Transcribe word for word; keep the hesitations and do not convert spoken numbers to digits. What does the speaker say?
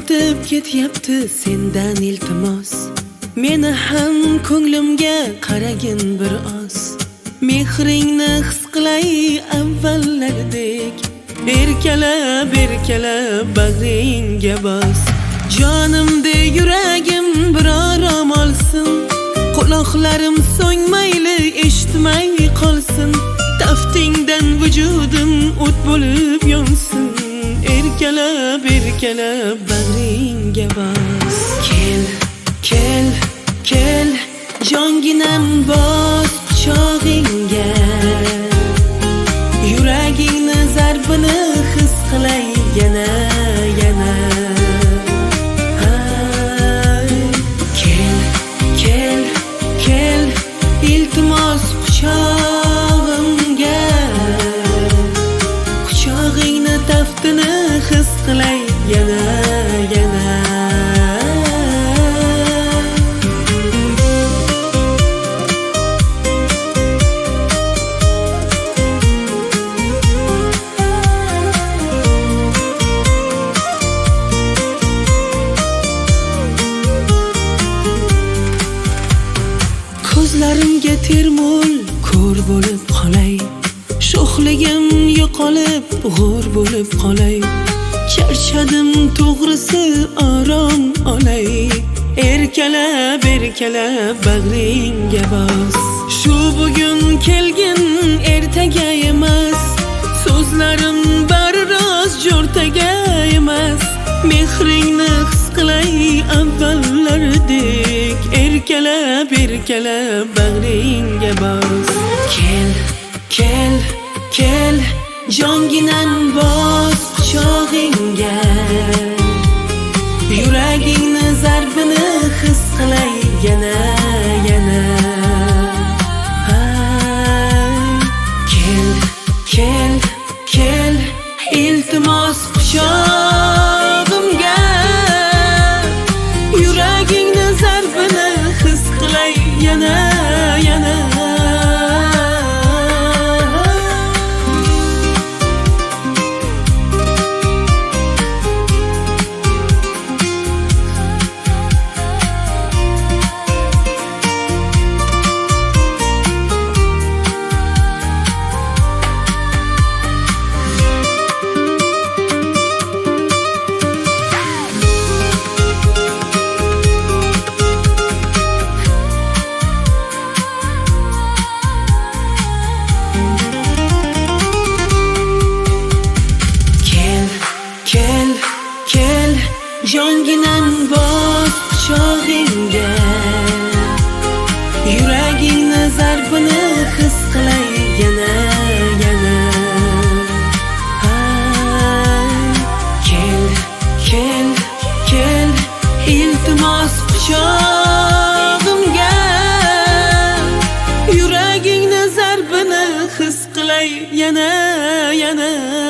o'tib ketyapti sendan iltimos. Meni ham ko'nglimga qaragin bir oz. Mehringni his qilay avvallardek. Erkalab erkalab bag'ringga bos. Jonimda yuragim bir orom olsin. Quloqlarim so'ngmayli eshitmay qolsin. Taftingdan vujudim o't bo'lib yonsin. Erkalab erkalab bag'ringga bos. Kel kel kel jonginam bos quchog'ingga. Yuragingni zarbini his qilay yana yana. Kel kel kel iltimos quchog'imga. Quchog'ingni taftini his qilay yana yana. Ko'zlarimga termul ko'r bo'lib qolay. Sho'xligim yo'qolib g'o'r bo'lib qolay. Charchadim to'g'risi orom olay. Erkalab erkalab bag'ringga bos. Shu bugun kelgin ertaga emas. So'zlarim bari rost jo'rtaga emas. Mehringni his qilay avvallardek. Erkalab erkalab bag'ringga bos. Kel kel kel jonginam bos quchog'ingga. Yuragingni zarbini his qilay yana yana. Kel kel kel iltimos quchog'imga. Yuragingni zarbini his qilay yana yana. Kel kel jonginam bos quchog'ingga. Yuragingni zarbini his qilay yana yana. Kel kel kel iltimos quchog'imga. Yuragingni zarbini his qilay yana yana.